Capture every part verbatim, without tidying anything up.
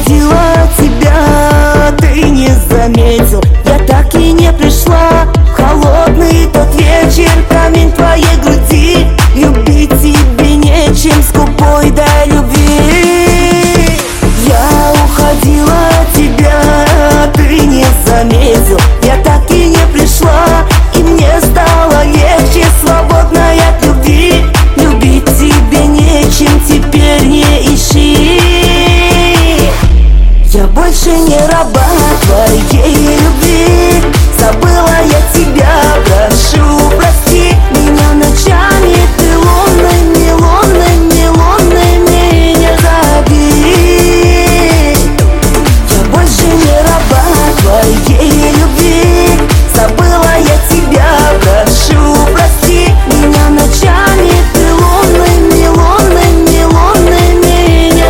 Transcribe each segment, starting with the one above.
уходила от тебя, ты не заметил. Я так и не пришла в холодный тот вечер, камень в твоей груди. Любить тебе нечем, скупой до любви. Я уходила от тебя, ты не заметил. Я так и не пришла, и мне стало легче, свободной от любви. Любить тебе нечем, теперь не ищи. Я больше не раба твоей любви. Забыла я тебя, прошу, прости меня ночами. Ты лунными, лунными, лунными не зови. Я больше не раба твоей любви. Забыла я тебя, прошу, прости меня ночами. Ты лунными, лунными, лунными не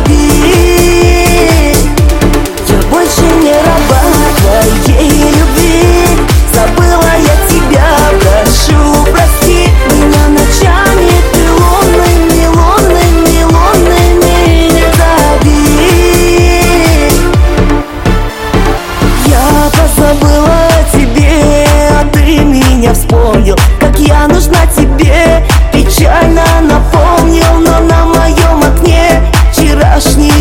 зови. Я больше не раба твоей любви. Забыла я тебя, прошу, прости меня ночами. Ты лунными, лунными, лунными не зови. Я позабыла о тебе, а ты меня вспомнил. Как я нужна тебе, печально напомнил. Но на моем окне вчерашний